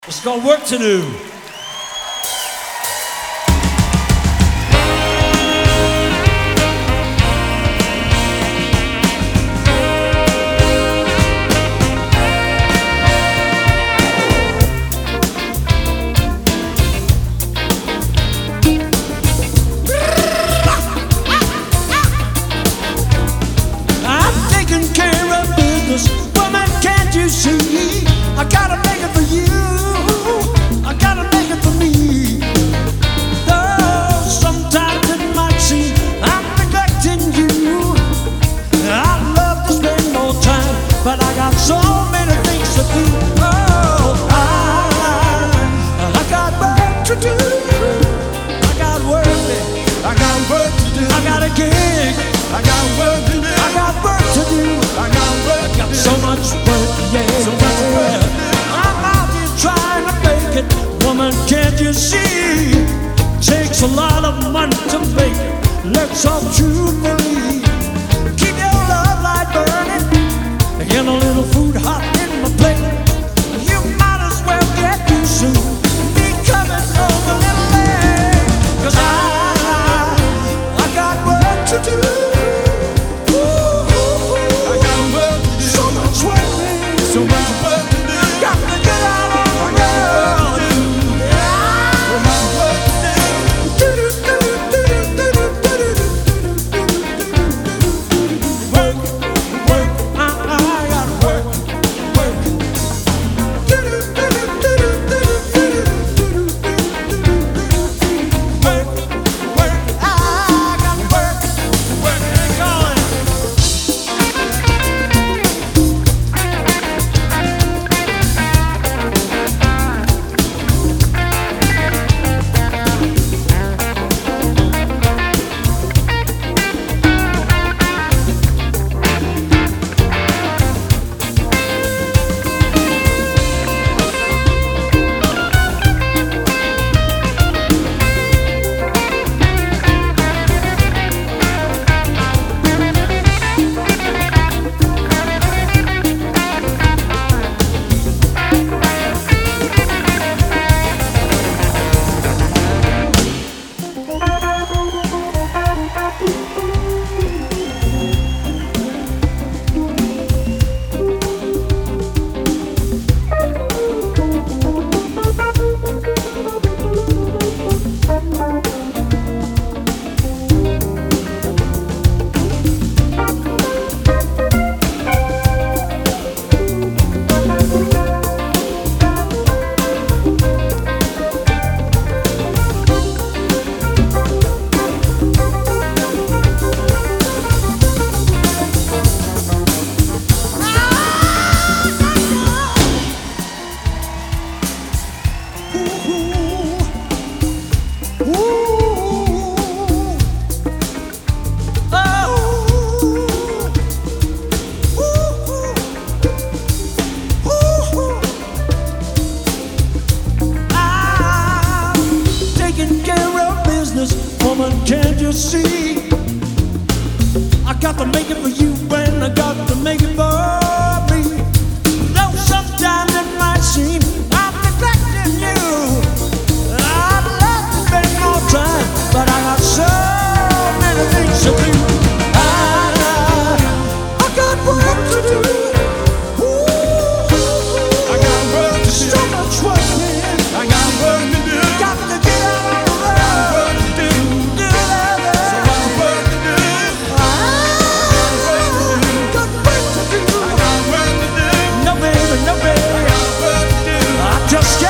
It's got work to do. I'm taking care of business, woman, can't you see? I gotta make it for you, I gotta make it for me. Though sometimes it might seem I'm neglecting you, I'd love to spend more time, but I got so many things to do. Oh, I got work to do. I got work, I got work to do. I got a gig, I got work to do. I got work to do. I got work to do. So much work, yeah, so much work. I'm out here trying to make it, woman, can't you see? Takes a lot of money to make it. Let's all truthfully keep your love light burning, get a little food hot in my plate. You might as well get used to me coming home a little late, 'cause I got work to do. I got work to do. So much work, so much work to do. Got to get out on the road. So much work to do. Work, work, I got work, work. Work, work, I got work, work ain't going. Taking care of business, woman, can't you see? I got to make it for you and I got to make it for me. Though sometimes it might seem I'm neglecting you, I'd love to spend more time, but I got so many things to do. I got work to do. I got work to do. So much work, man. I got work to do. Got to get out on the road. I got work to do. So much work to do. Got work to do. I got work to do. No baby, no baby. I got work to do. I just